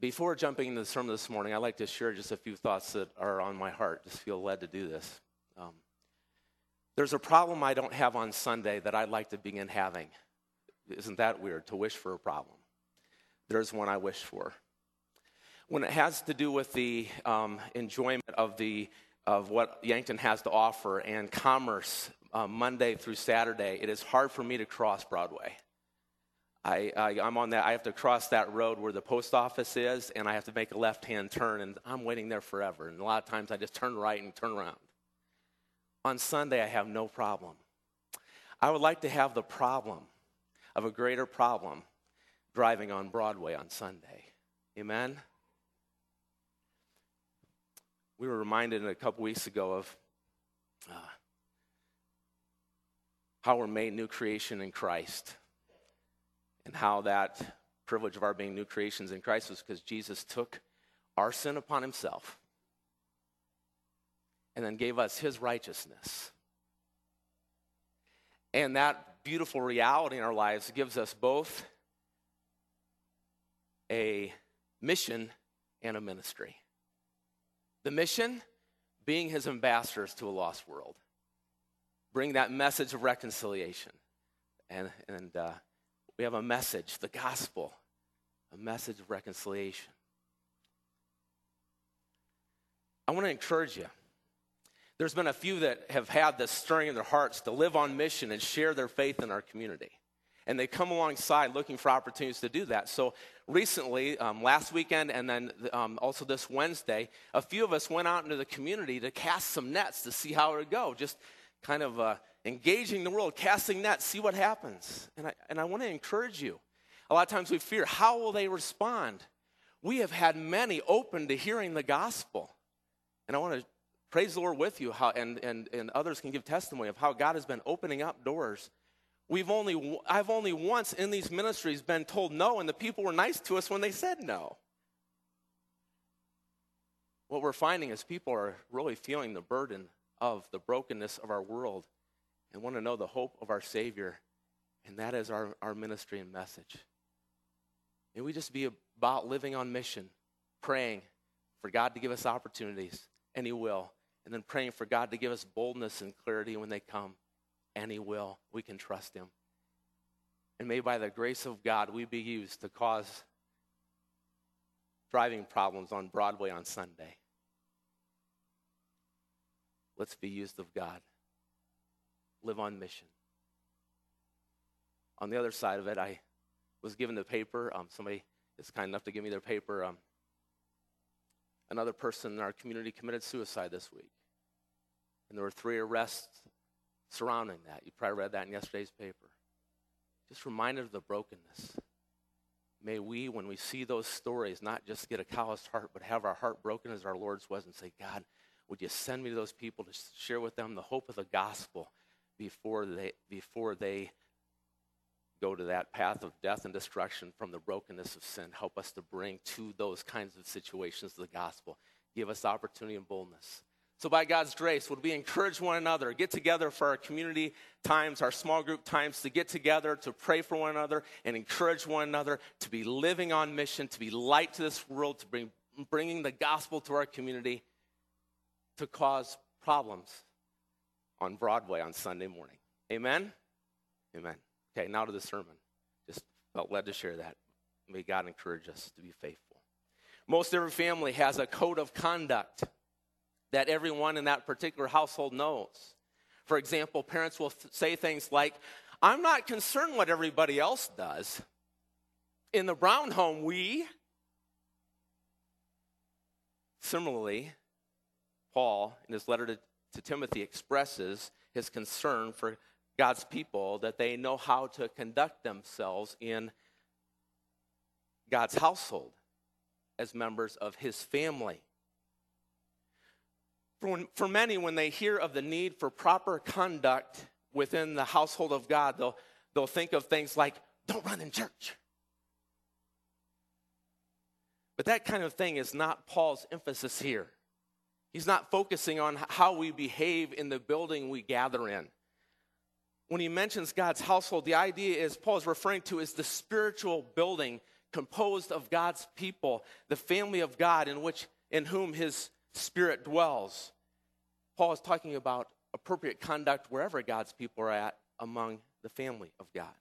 Before jumping into the sermon this morning, I'd like to share just a few thoughts that are on my heart. Just feel led to do this. There's a problem I don't have on Sunday that I'd like to begin having. Isn't that weird, to wish for a problem? There's one I wish for. When it has to do with the enjoyment of what Yankton has to offer and commerce Monday through Saturday, it is hard for me to cross Broadway. I'm on that. I have to cross that road where the post office is, and I have to make a left-hand turn, and I'm waiting there forever. And a lot of times I just turn right and turn around. On Sunday, I have no problem. I would like to have the problem of a greater problem driving on Broadway on Sunday. Amen? We were reminded a couple weeks ago of how we're made new creation in Christ. And how that privilege of our being new creations in Christ was because Jesus took our sin upon himself and then gave us his righteousness. And that beautiful reality in our lives gives us both a mission and a ministry. The mission being his ambassadors to a lost world. Bring that message of reconciliation. And we have a message, the gospel, a message of reconciliation. I want to encourage you. There's been a few that have had this stirring in their hearts to live on mission and share their faith in our community. And they come alongside looking for opportunities to do that. So recently, last weekend and then also this Wednesday, a few of us went out into the community to cast some nets to see how it would go. Just kind of engaging the world, casting nets, see what happens. And I want to encourage you. A lot of times we fear, how will they respond? We have had many open to hearing the gospel. And I want to praise the Lord with you, and others can give testimony of how God has been opening up doors. I've only once in these ministries been told no, and the people were nice to us when they said no. What we're finding is people are really feeling the burden of the brokenness of our world and want to know the hope of our Savior, and that is our ministry and message. May we just be about living on mission, praying for God to give us opportunities, and he will, and then praying for God to give us boldness and clarity when they come, and he will. We can trust him. And may by the grace of God, we be used to cause driving problems on Broadway on Sunday. Let's be used of God. Live on mission. On the other side of it, I was given the paper. Somebody is kind enough to give me their paper. Another person in our community committed suicide this week. And there were 3 arrests surrounding that. You probably read that in yesterday's paper. Just reminded of the brokenness. May we, when we see those stories, not just get a calloused heart, but have our heart broken as our Lord's was and say, God, would you send me to those people to share with them the hope of the gospel before they go to that path of death and destruction from the brokenness of sin? Help us to bring to those kinds of situations the gospel. Give us opportunity and boldness. So by God's grace, would we encourage one another, get together for our community times, our small group times, to get together, to pray for one another, and encourage one another to be living on mission, to be light to this world, to bringing the gospel to our community, to cause problems on Broadway on Sunday morning. Amen? Amen. Okay, now to the sermon. Just felt led to share that. May God encourage us to be faithful. Most every family has a code of conduct that everyone in that particular household knows. For example, parents will say things like, I'm not concerned what everybody else does. In the Brown home, we. Similarly, Paul, in his letter to Timothy, expresses his concern for God's people, that they know how to conduct themselves in God's household as members of his family. For many, when they hear of the need for proper conduct within the household of God, they'll think of things like, don't run in church. But that kind of thing is not Paul's emphasis here. He's not focusing on how we behave in the building we gather in. When he mentions God's household, the idea is Paul is referring to is the spiritual building composed of God's people, the family of God in whom his Spirit dwells. Paul is talking about appropriate conduct wherever God's people are at among the family of God.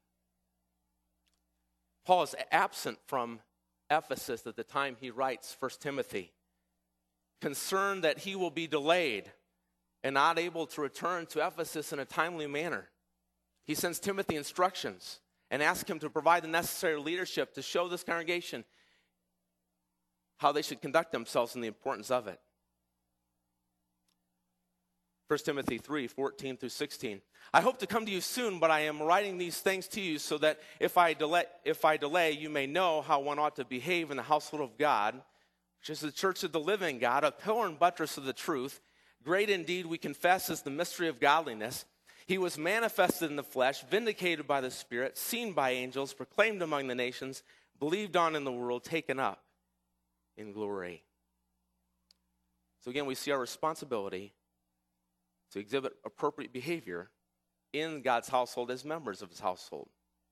Paul is absent from Ephesus at the time he writes 1 Timothy, concerned that he will be delayed and not able to return to Ephesus in a timely manner. He sends Timothy instructions and asks him to provide the necessary leadership to show this congregation how they should conduct themselves and the importance of it. 1 Timothy 3:14 through 16. I hope to come to you soon, but I am writing these things to you so that if I delay, you may know how one ought to behave in the household of God, which is the church of the living God, a pillar and buttress of the truth. Great indeed, we confess, is the mystery of godliness. He was manifested in the flesh, vindicated by the Spirit, seen by angels, proclaimed among the nations, believed on in the world, taken up in glory. So again, we see our responsibility to exhibit appropriate behavior in God's household as members of his household.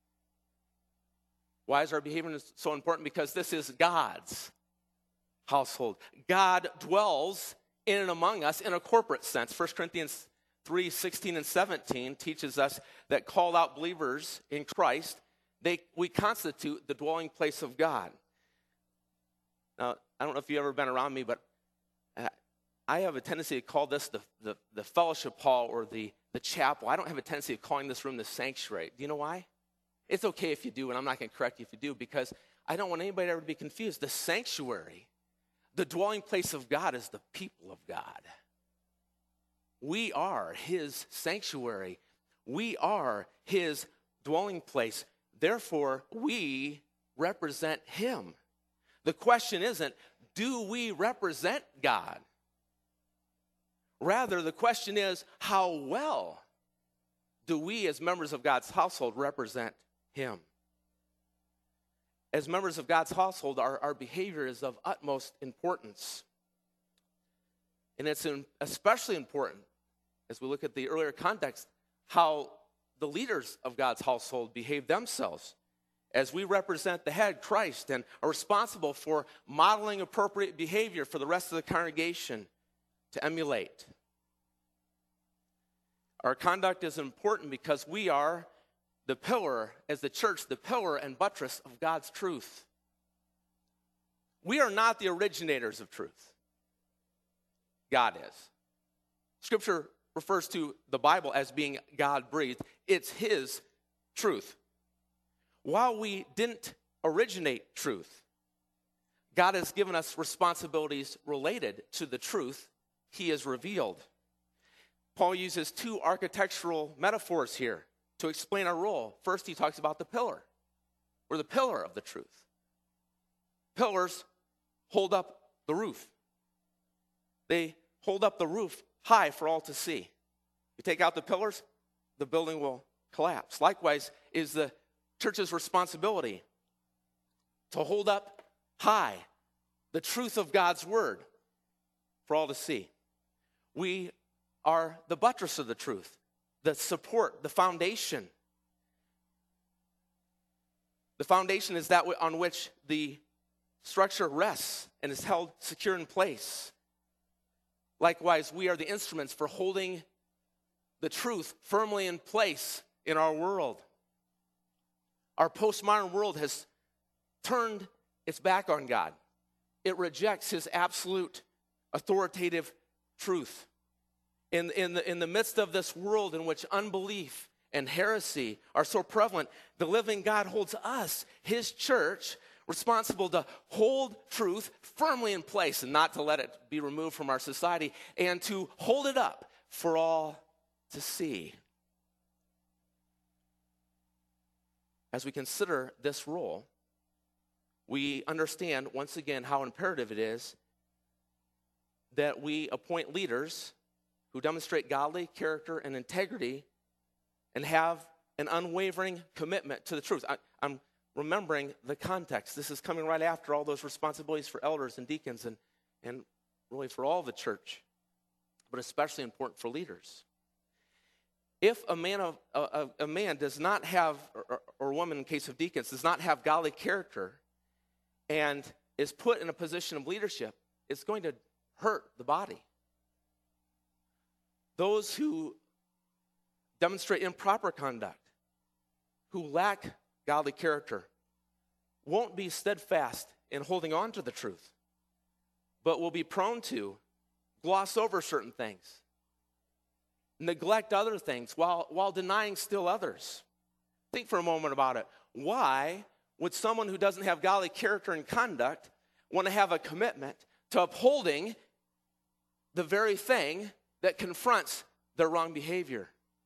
Why is our behavior so important? Because this is God's household. God dwells in and among us in a corporate sense. 1 Corinthians 3:16 and 17 teaches us that called out believers in Christ, we constitute the dwelling place of God. Now, I don't know if you've ever been around me, but I have a tendency to call this the fellowship hall or the chapel. I don't have a tendency of calling this room the sanctuary. Do you know why? It's okay if you do, and I'm not going to correct you if you do, because I don't want anybody ever to be confused. The sanctuary, the dwelling place of God, is the people of God. We are his sanctuary. We are his dwelling place. Therefore, we represent him. The question isn't, do we represent God? Rather, the question is, how well do we as members of God's household represent him? As members of God's household, our behavior is of utmost importance. And it's especially important, as we look at the earlier context, how the leaders of God's household behave themselves. As we represent the head, Christ, and are responsible for modeling appropriate behavior for the rest of the congregation to emulate. Our conduct is important because we are the pillar, as the church, the pillar and buttress of God's truth. We are not the originators of truth. God is. Scripture refers to the Bible as being God-breathed. It's his truth. While we didn't originate truth, God has given us responsibilities related to the truth he has revealed. Paul uses two architectural metaphors here to explain our role. First, he talks about the pillar. We're the pillar of the truth. Pillars hold up the roof. They hold up the roof high for all to see. You take out the pillars, the building will collapse. Likewise is the church's responsibility to hold up high the truth of God's word for all to see. We are the buttress of the truth, the support, the foundation. The foundation is that on which the structure rests and is held secure in place. Likewise, we are the instruments for holding the truth firmly in place in our world. Our postmodern world has turned its back on God. It rejects his absolute authoritative truth. In the midst of this world in which unbelief and heresy are so prevalent, the living God holds us, his church, responsible to hold truth firmly in place and not to let it be removed from our society, and to hold it up for all to see. As we consider this role, we understand once again how imperative it is that we appoint leaders who demonstrate godly character and integrity and have an unwavering commitment to the truth. I'm remembering the context. This is coming right after all those responsibilities for elders and deacons and really for all the church, but especially important for leaders. If a man does not have, or a woman in case of deacons, does not have godly character and is put in a position of leadership, it's going to hurt the body. Those who demonstrate improper conduct, who lack godly character, won't be steadfast in holding on to the truth, but will be prone to gloss over certain things, neglect other things while denying still others. Think for a moment about it. Why would someone who doesn't have godly character and conduct want to have a commitment to upholding the very thing that confronts their wrong behavior?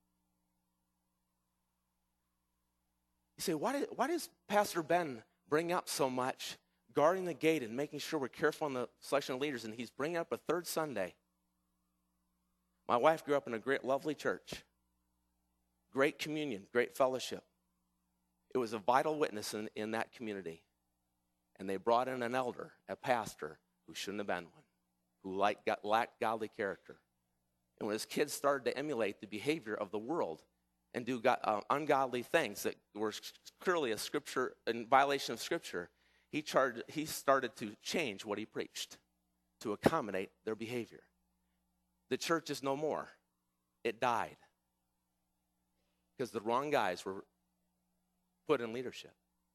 You say, why does Pastor Ben bring up so much guarding the gate and making sure we're careful in the selection of leaders, and he's bringing up a third Sunday? My wife grew up in a great, lovely church. Great communion, great fellowship. It was a vital witness in that community. And they brought in an elder, a pastor, who shouldn't have been one, who lacked godly character. And when his kids started to emulate the behavior of the world and do ungodly things that were clearly in violation of Scripture, he started to change what he preached to accommodate their behavior. The church is no more. It died because the wrong guys were put in leadership.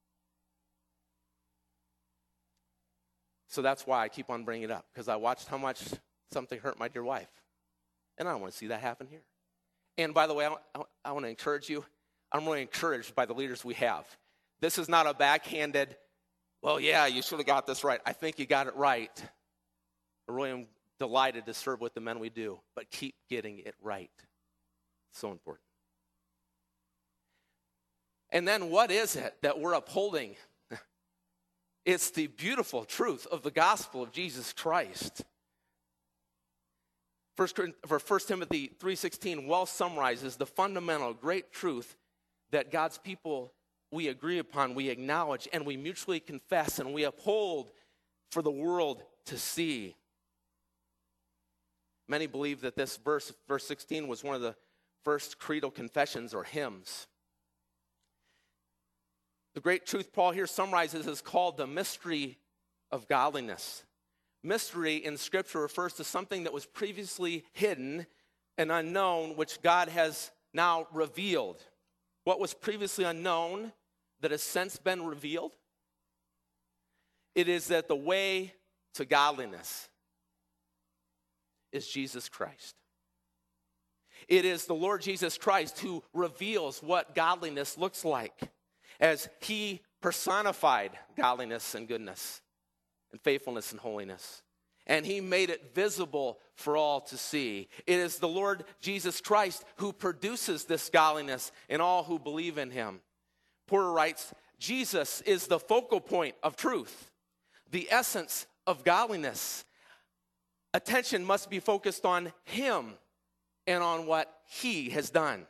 So that's why I keep on bringing it up, because I watched how much something hurt my dear wife. And I don't want to see that happen here. And by the way, I want to encourage you. I'm really encouraged by the leaders we have. This is not a backhanded, well, yeah, you should have got this right. I think you got it right. I really am delighted to serve with the men we do, but keep getting it right. It's so important. And then what is it that we're upholding? It's the beautiful truth of the gospel of Jesus Christ. 1 Timothy 3:16 well summarizes the fundamental great truth that God's people, we agree upon, we acknowledge, and we mutually confess, and we uphold for the world to see. Many believe that this verse 16, was one of the first creedal confessions or hymns. The great truth Paul here summarizes is called the mystery of godliness. Mystery in Scripture refers to something that was previously hidden and unknown, which God has now revealed. What was previously unknown that has since been revealed? It is that the way to godliness is Jesus Christ. It is the Lord Jesus Christ who reveals what godliness looks like, as he personified godliness and goodness and faithfulness and holiness. And he made it visible for all to see. It is the Lord Jesus Christ who produces this godliness in all who believe in him. Porter writes, Jesus is the focal point of truth, the essence of godliness. Attention must be focused on him and on what he has done.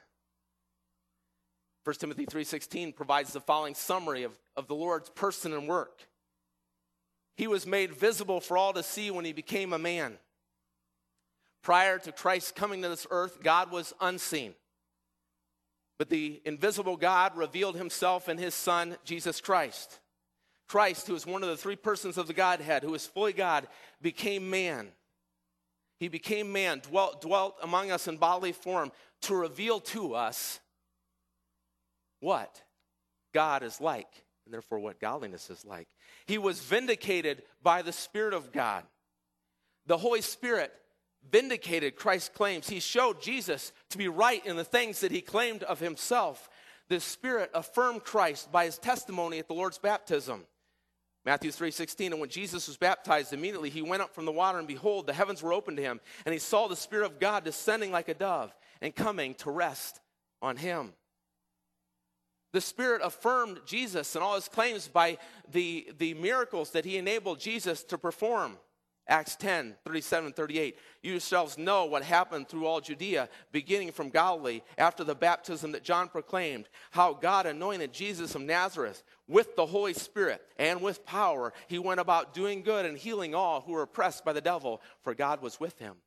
1 Timothy 3:16 provides the following summary of the Lord's person and work. He was made visible for all to see when he became a man. Prior to Christ's coming to this earth, God was unseen. But the invisible God revealed himself in his Son, Jesus Christ. Christ, who is one of the three persons of the Godhead, who is fully God, became man. He became man, dwelt among us in bodily form to reveal to us what God is like, and therefore what godliness is like. He was vindicated by the Spirit of God. The Holy Spirit vindicated Christ's claims. He showed Jesus to be right in the things that he claimed of himself. The Spirit affirmed Christ by his testimony at the Lord's baptism. Matthew 3:16, and when Jesus was baptized, immediately he went up from the water, and behold, the heavens were opened to him, and he saw the Spirit of God descending like a dove and coming to rest on him. The Spirit affirmed Jesus and all his claims by the miracles that he enabled Jesus to perform. Acts 10:37-38. You yourselves know what happened through all Judea, beginning from Galilee, after the baptism that John proclaimed, how God anointed Jesus of Nazareth with the Holy Spirit and with power. He went about doing good and healing all who were oppressed by the devil, for God was with him.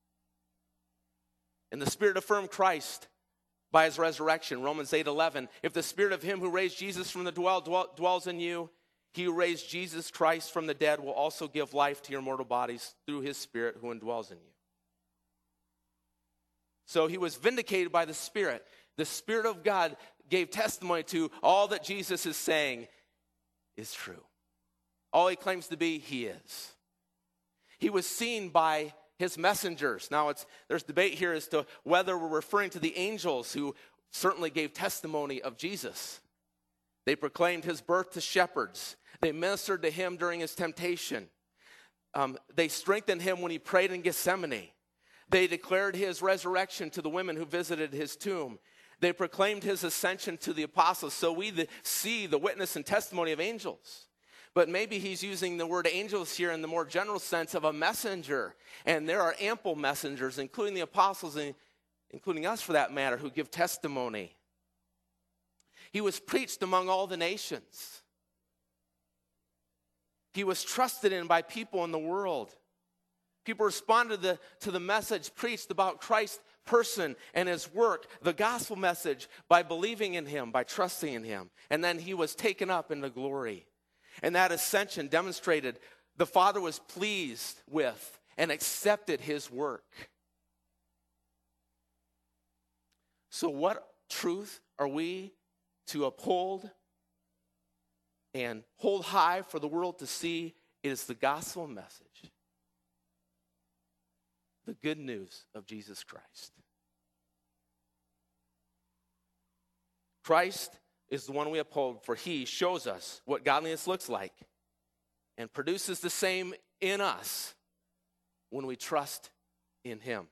And the Spirit affirmed Christ by his resurrection. Romans 8:11. If the Spirit of him who raised Jesus from the dwells in you, He who raised Jesus Christ from the dead will also give life to your mortal bodies through his Spirit who indwells in you. So he was vindicated by the Spirit. The Spirit of God gave testimony to all that Jesus is saying is true. All he claims to be, he is. He was seen by his messengers. Now, there's debate here as to whether we're referring to the angels who certainly gave testimony of Jesus. They proclaimed his birth to shepherds. They ministered to him during his temptation. They strengthened him when he prayed in Gethsemane. They declared his resurrection to the women who visited his tomb. They proclaimed his ascension to the apostles. So we see the witness and testimony of angels. But maybe he's using the word angels here in the more general sense of a messenger. And there are ample messengers, including the apostles, and including us for that matter, who give testimony. He was preached among all the nations. He was trusted in by people in the world. People responded to the message preached about Christ's person and his work, the gospel message, by believing in him, by trusting in him. And then he was taken up into glory. And that ascension demonstrated the Father was pleased with and accepted his work. So what truth are we to uphold and hold high for the world to see? It is the gospel message. The good news of Jesus Christ. Christ is the one we uphold, for he shows us what godliness looks like and produces the same in us when we trust in him.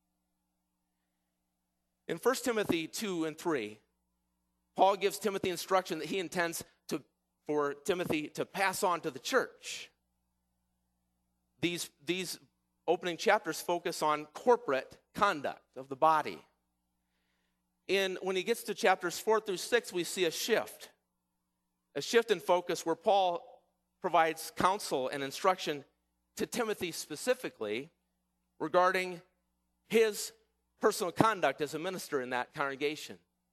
In 1 Timothy 2 and 3, Paul gives Timothy instruction that he intends for Timothy to pass on to the church. These opening chapters focus on corporate conduct of the body. When he gets to chapters 4 through 6, we see a shift in focus where Paul provides counsel and instruction to Timothy specifically regarding his personal conduct as a minister in that congregation.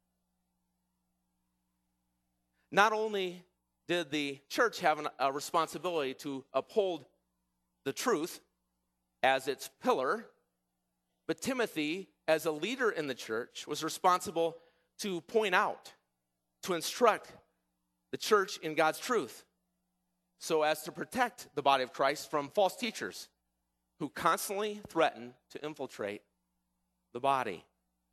Not only did the church have a responsibility to uphold the truth as its pillar, but Timothy, as a leader in the church, was responsible to point out, to instruct the church in God's truth, so as to protect the body of Christ from false teachers who constantly threaten to infiltrate the body.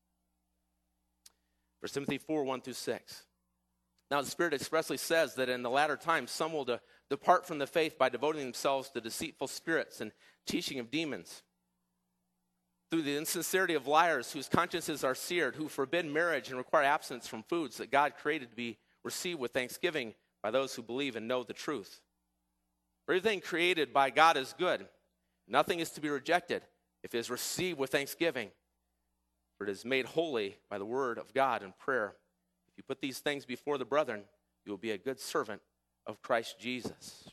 1 Timothy 4, 1 through 6. Now the Spirit expressly says that in the latter times some will depart from the faith by devoting themselves to deceitful spirits and teaching of demons, through the insincerity of liars whose consciences are seared, who forbid marriage and require abstinence from foods that God created to be received with thanksgiving by those who believe and know the truth. For everything created by God is good. Nothing is to be rejected if it is received with thanksgiving, for it is made holy by the word of God and prayer. If you put these things before the brethren, you will be a good servant of Christ Jesus.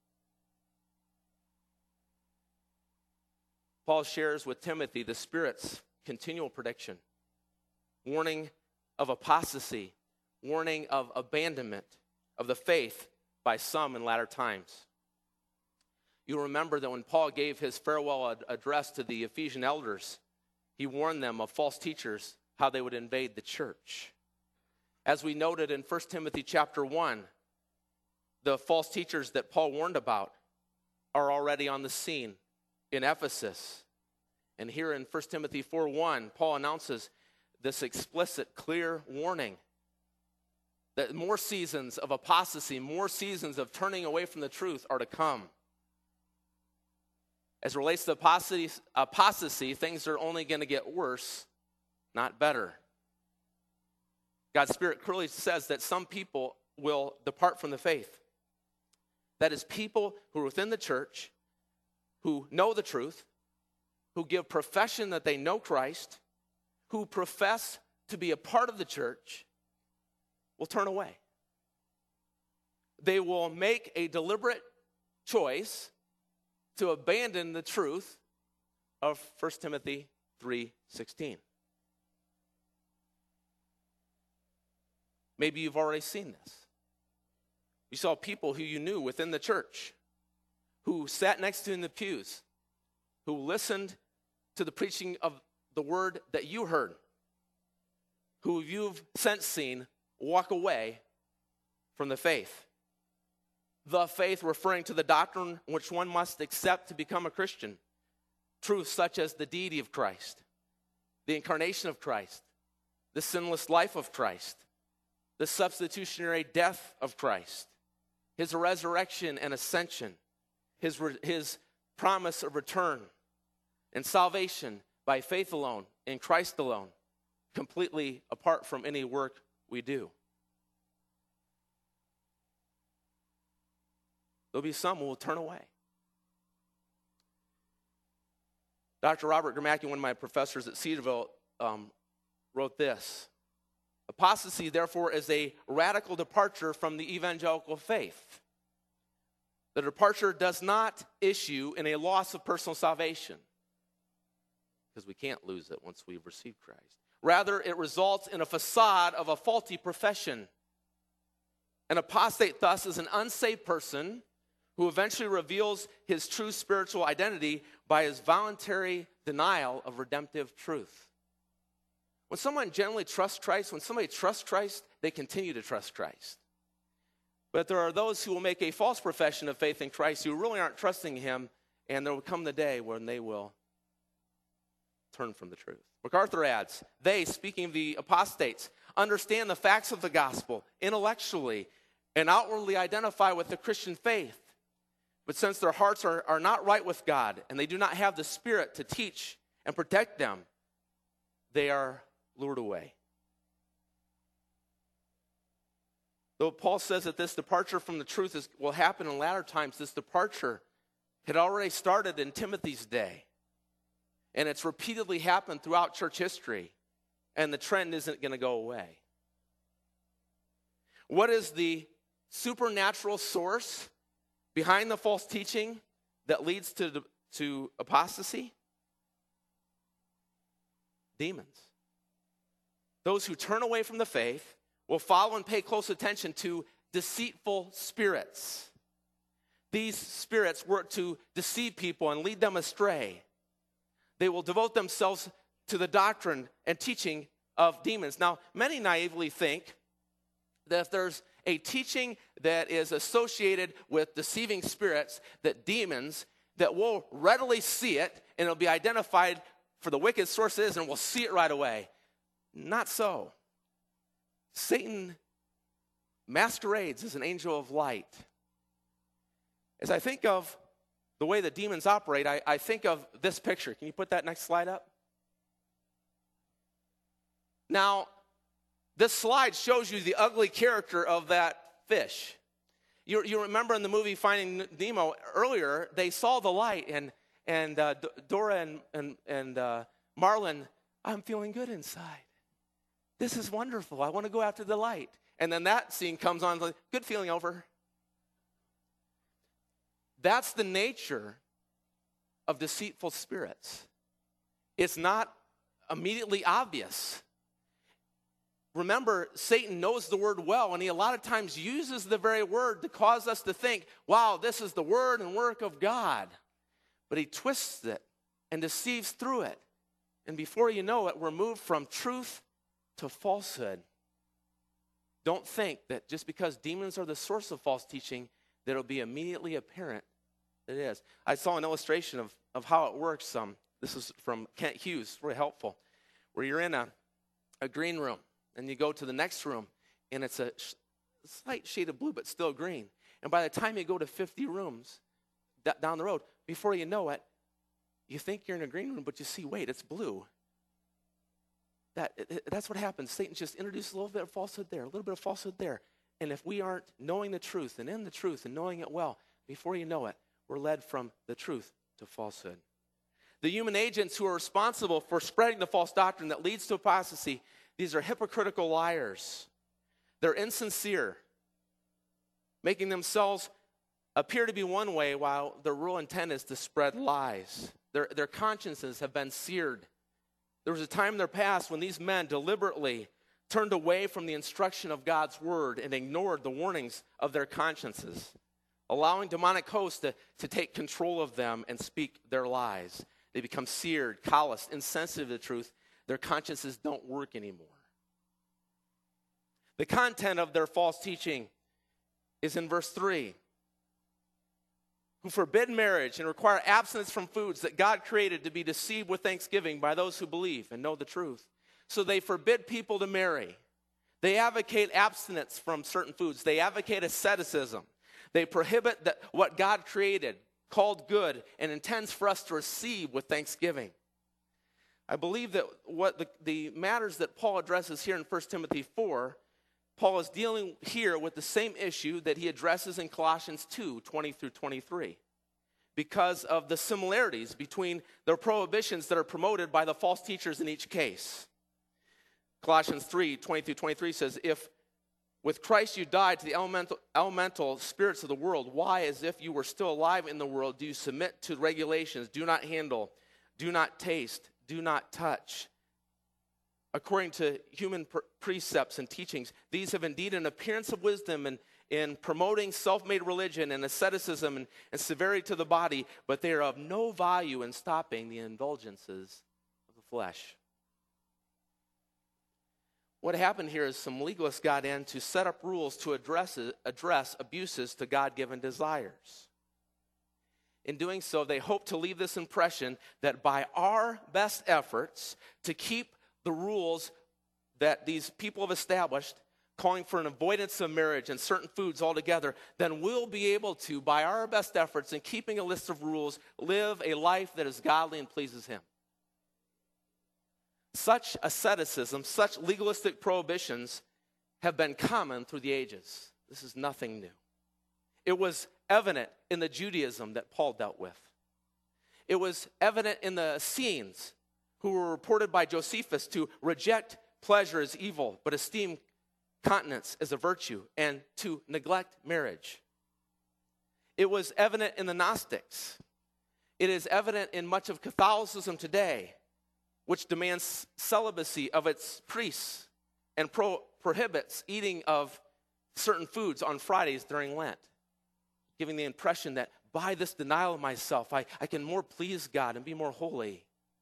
Paul shares with Timothy the Spirit's continual prediction, warning of apostasy, warning of abandonment of the faith by some in latter times. You'll remember that when Paul gave his farewell address to the Ephesian elders, he warned them of false teachers, how they would invade the church. As we noted in 1 Timothy chapter 1, the false teachers that Paul warned about are already on the scene in Ephesus. And here in 1 Timothy 4:1, Paul announces this explicit, clear warning that more seasons of apostasy, more seasons of turning away from the truth are to come. As it relates to apostasy, things are only going to get worse, not better. God's Spirit clearly says that some people will depart from the faith. That is, people who are within the church, who know the truth, who give profession that they know Christ, who profess to be a part of the church, will turn away. They will make a deliberate choice to abandon the truth of 1 Timothy 3:16. Maybe you've already seen this. You saw people who you knew within the church, who sat next to you in the pews, who listened to the preaching of the word that you heard, who you've since seen walk away from the faith. The faith referring to the doctrine which one must accept to become a Christian. Truths such as the deity of Christ, the incarnation of Christ, the sinless life of Christ, the substitutionary death of Christ, his resurrection and ascension, his promise of return, and salvation by faith alone, in Christ alone, completely apart from any work we do. There'll be some who will turn away. Dr. Robert Gramacki, one of my professors at Cedarville, wrote this: apostasy, therefore, is a radical departure from the evangelical faith. The departure does not issue in a loss of personal salvation, because we can't lose it once we've received Christ. Rather, it results in a facade of a faulty profession. An apostate, thus, is an unsaved person who eventually reveals his true spiritual identity by his voluntary denial of redemptive truth. When someone generally trusts Christ, when somebody trusts Christ, they continue to trust Christ. But there are those who will make a false profession of faith in Christ who really aren't trusting him, and there will come the day when they will turn from the truth. MacArthur adds, they, speaking of the apostates, understand the facts of the gospel intellectually and outwardly identify with the Christian faith. But since their hearts are not right with God and they do not have the Spirit to teach and protect them, they are lured away. Though Paul says that this departure from the truth will happen in latter times, this departure had already started in Timothy's day. And it's repeatedly happened throughout church history. And the trend isn't going to go away. What is the supernatural source behind the false teaching that leads to apostasy? Demons. Those who turn away from the faith will follow and pay close attention to deceitful spirits. These spirits work to deceive people and lead them astray. They will devote themselves to the doctrine and teaching of demons. Now, many naively think that if there's a teaching that is associated with deceiving spirits, that demons, that we'll readily see it and it'll be identified for the wicked source is, and we'll see it right away. Not so. Satan masquerades as an angel of light. As I think of the way the demons operate, I think of this picture. Can you put that next slide up? Now, this slide shows you the ugly character of that fish. You remember in the movie Finding Nemo earlier, they saw the light, and Dora and Marlin, I'm feeling good inside. This is wonderful. I want to go after the light. And then that scene comes on, like, good feeling over. That's the nature of deceitful spirits. It's not immediately obvious. Remember, Satan knows the word well, and he a lot of times uses the very word to cause us to think, wow, this is the word and work of God. But he twists it and deceives through it. And before you know it, we're moved from truth to falsehood. Don't think that just because demons are the source of false teaching, that it'll be immediately apparent that it is. I saw an illustration of how it works. This is from Kent Hughes, very helpful, where you're in a green room, and you go to the next room, and it's a slight shade of blue, but still green. And by the time you go to 50 rooms down the road, before you know it, you think you're in a green room, but you see, wait, it's blue. That's what happens. Satan just introduces a little bit of falsehood there, a little bit of falsehood there. And if we aren't knowing the truth and in the truth and knowing it well, before you know it, we're led from the truth to falsehood. The human agents who are responsible for spreading the false doctrine that leads to apostasy, these are hypocritical liars. They're insincere, making themselves appear to be one way while their real intent is to spread lies. Their consciences have been seared. There was a time in their past when these men deliberately turned away from the instruction of God's word and ignored the warnings of their consciences, allowing demonic hosts to take control of them and speak their lies. They become seared, calloused, insensitive to the truth. Their consciences don't work anymore. The content of their false teaching is in verse 3. Who forbid marriage and require abstinence from foods that God created to be deceived with thanksgiving by those who believe and know the truth. So they forbid people to marry. They advocate abstinence from certain foods. They advocate asceticism. They prohibit what God created, called good, and intends for us to receive with thanksgiving. I believe that what the matters that Paul addresses here in 1 Timothy 4, Paul is dealing here with the same issue that he addresses in Colossians 2, 20 through 23, because of the similarities between the prohibitions that are promoted by the false teachers in each case. Colossians 3, 20 through 23 says, if with Christ you died to the elemental spirits of the world, why, as if you were still alive in the world, do you submit to regulations? Do not handle, do not taste, do not touch. According to human precepts and teachings, these have indeed an appearance of wisdom in promoting self-made religion and asceticism and severity to the body, but they are of no value in stopping the indulgences of the flesh. What happened here is some legalists got in to set up rules to address abuses to God-given desires. In doing so, they hope to leave this impression that by our best efforts to keep the rules that these people have established, calling for an avoidance of marriage and certain foods altogether, then we'll be able to, by our best efforts in keeping a list of rules, live a life that is godly and pleases Him. Such asceticism, such legalistic prohibitions have been common through the ages. This is nothing new. It was evident in the Judaism that Paul dealt with. It was evident in the Essenes, who were reported by Josephus to reject pleasure as evil, but esteem continence as a virtue, and to neglect marriage. It was evident in the Gnostics. It is evident in much of Catholicism today, which demands celibacy of its priests and prohibits eating of certain foods on Fridays during Lent, giving the impression that by this denial of myself, I can more please God and be more holy.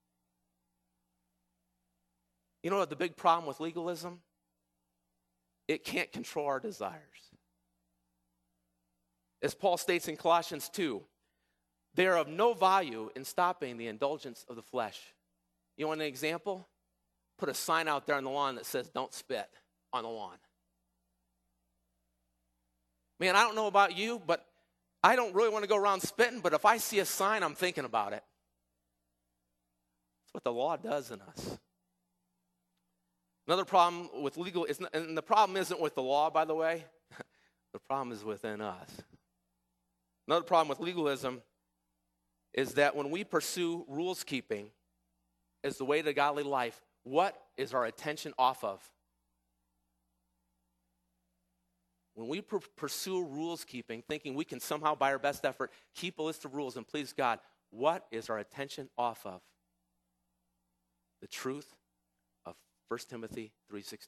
You know what the big problem with legalism? It can't control our desires. As Paul states in Colossians 2, they are of no value in stopping the indulgence of the flesh. You want an example? Put a sign out there on the lawn that says, don't spit on the lawn. Man, I don't know about you, but I don't really want to go around spitting, but if I see a sign, I'm thinking about it. That's what the law does in us. Another problem with and the problem isn't with the law, by the way. The problem is within us. Another problem with legalism is that when we pursue rules keeping as the way to godly life, what is our attention off of? When we pursue rules keeping, thinking we can somehow, by our best effort, keep a list of rules and please God, what is our attention off of? The truth of 1 Timothy 3:16.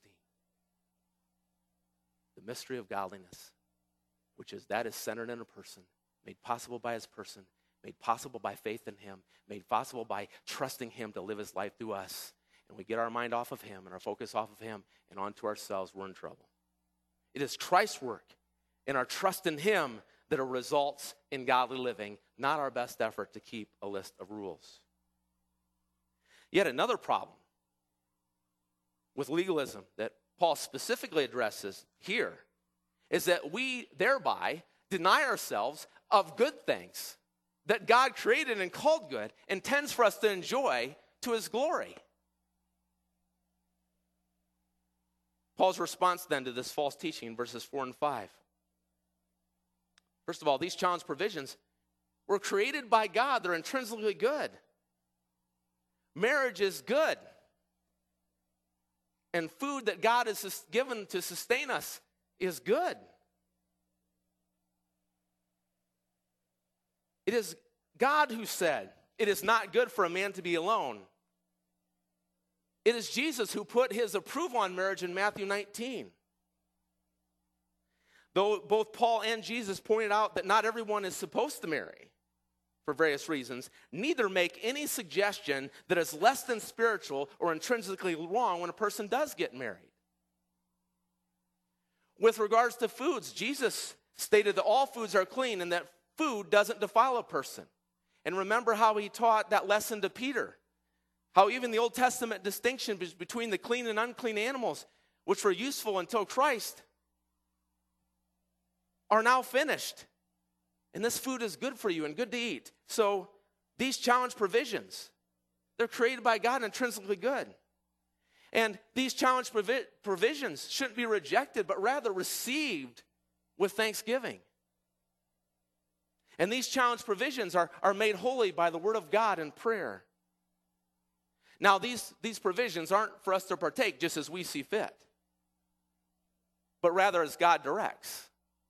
The mystery of godliness, which is centered in a person, made possible by His person, made possible by faith in Him, made possible by trusting Him to live His life through us. And we get our mind off of Him and our focus off of Him and onto ourselves, we're in trouble. It is Christ's work and our trust in Him that results in godly living, not our best effort to keep a list of rules. Yet another problem with legalism that Paul specifically addresses here is that we thereby deny ourselves of good things that God created and called good, intends for us to enjoy to His glory. Paul's response then to this false teaching in verses 4 and 5. First of all, these challenge provisions were created by God. They're intrinsically good. Marriage is good. And food that God has given to sustain us is good. It is God who said, it is not good for a man to be alone. It is Jesus who put his approval on marriage in Matthew 19. Though both Paul and Jesus pointed out that not everyone is supposed to marry for various reasons, neither make any suggestion that is less than spiritual or intrinsically wrong when a person does get married. With regards to foods, Jesus stated that all foods are clean and that food doesn't defile a person. And remember how he taught that lesson to Peter. How even the Old Testament distinction between the clean and unclean animals, which were useful until Christ, are now finished. And this food is good for you and good to eat. So these challenge provisions, they're created by God and intrinsically good. And these challenge provisions shouldn't be rejected, but rather received with thanksgiving. And these challenge provisions are made holy by the word of God and prayer. Now, these provisions aren't for us to partake just as we see fit, but rather as God directs.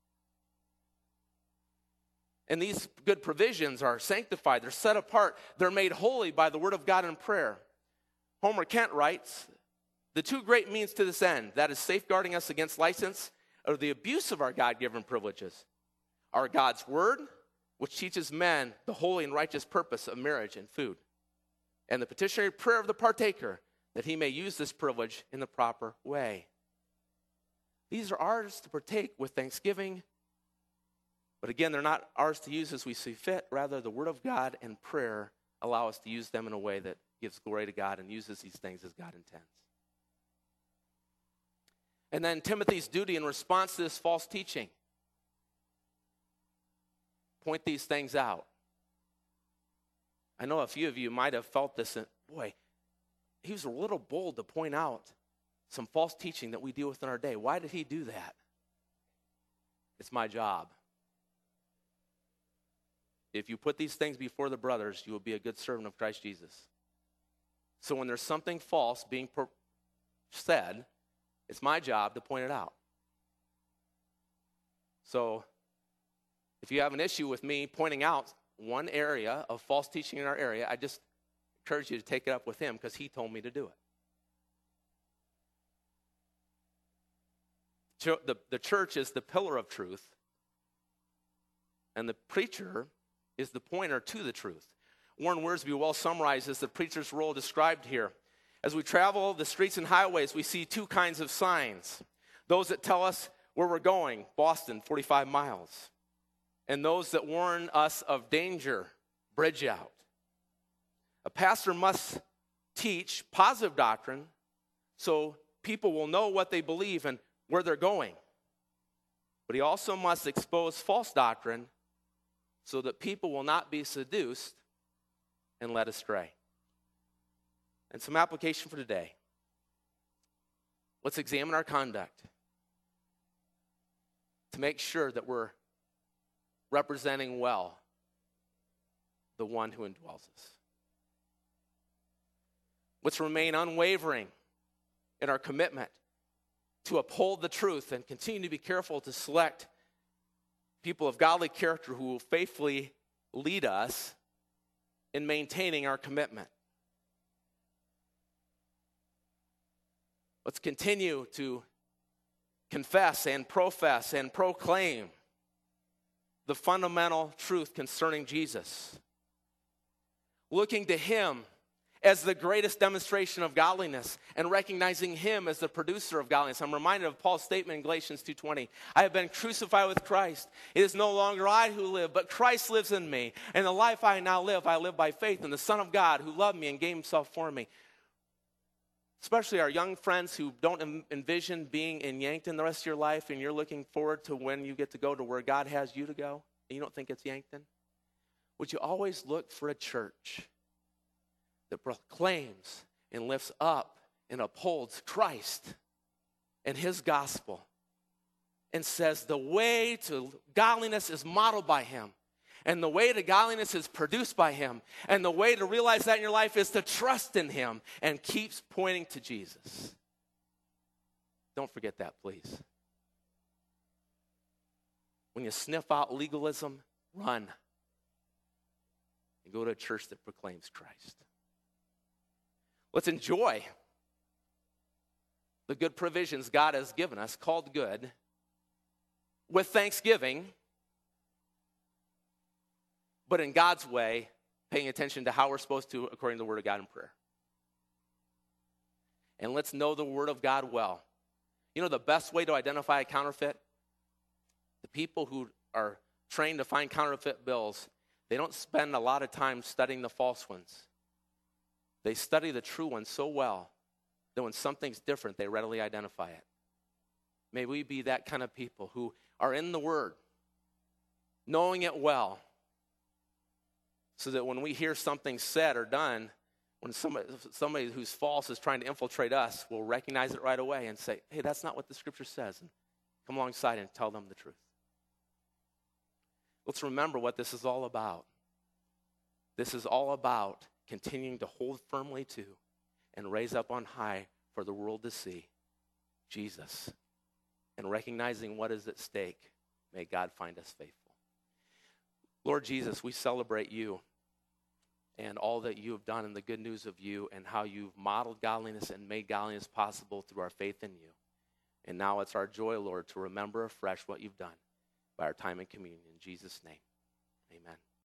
And these good provisions are sanctified, they're set apart, they're made holy by the word of God and prayer. Homer Kent writes, the two great means to this end, that is safeguarding us against license or the abuse of our God-given privileges, are God's word, which teaches men the holy and righteous purpose of marriage and food, and the petitionary prayer of the partaker, that he may use this privilege in the proper way. These are ours to partake with thanksgiving, but again, they're not ours to use as we see fit. Rather, the word of God and prayer allow us to use them in a way that gives glory to God and uses these things as God intends. And then Timothy's duty in response to this false teaching. Point these things out. I know a few of you might have felt this, and boy, he was a little bold to point out some false teaching that we deal with in our day. Why did he do that? It's my job. If you put these things before the brothers, you will be a good servant of Christ Jesus. So when there's something false being said, it's my job to point it out. So if you have an issue with me pointing out one area of false teaching in our area, I just encourage you to take it up with him because he told me to do it. The church is the pillar of truth, and the preacher is the pointer to the truth. Warren Wiersbe well summarizes the preacher's role described here. As we travel the streets and highways, we see two kinds of signs. Those that tell us where we're going, Boston, 45 miles. And those that warn us of danger, bridge out. A pastor must teach positive doctrine so people will know what they believe and where they're going. But he also must expose false doctrine so that people will not be seduced and led astray. And some application for today. Let's examine our conduct to make sure that we're representing well the one who indwells us. Let's remain unwavering in our commitment to uphold the truth and continue to be careful to select people of godly character who will faithfully lead us in maintaining our commitment. Let's continue to confess and profess and proclaim the fundamental truth concerning Jesus, looking to him as the greatest demonstration of godliness and recognizing him as the producer of godliness. I'm reminded of Paul's statement in Galatians 2:20. I have been crucified with Christ. It is no longer I who live, but Christ lives in me. And the life I now live, I live by faith in the Son of God who loved me and gave himself for me. Especially our young friends who don't envision being in Yankton the rest of your life, and you're looking forward to when you get to go to where God has you to go, and you don't think it's Yankton. Would you always look for a church that proclaims and lifts up and upholds Christ and his gospel and says the way to godliness is modeled by him, and the way to godliness is produced by him, and the way to realize that in your life is to trust in him, and keeps pointing to Jesus. Don't forget that, please. When you sniff out legalism, run and go to a church that proclaims Christ. Let's enjoy the good provisions God has given us, called good, with thanksgiving, but in God's way, paying attention to how we're supposed to according to the Word of God in prayer. And let's know the Word of God well. You know the best way to identify a counterfeit? The people who are trained to find counterfeit bills, they don't spend a lot of time studying the false ones. They study the true ones so well that when something's different, they readily identify it. May we be that kind of people who are in the Word, knowing it well, so that when we hear something said or done, when somebody who's false is trying to infiltrate us, we'll recognize it right away and say, hey, that's not what the Scripture says, and come alongside and tell them the truth. Let's remember what this is all about. This is all about continuing to hold firmly to and raise up on high for the world to see Jesus. And recognizing what is at stake, may God find us faithful. Lord Jesus, we celebrate you and all that you have done and the good news of you and how you've modeled godliness and made godliness possible through our faith in you. And now it's our joy, Lord, to remember afresh what you've done by our time in communion. In Jesus' name, amen.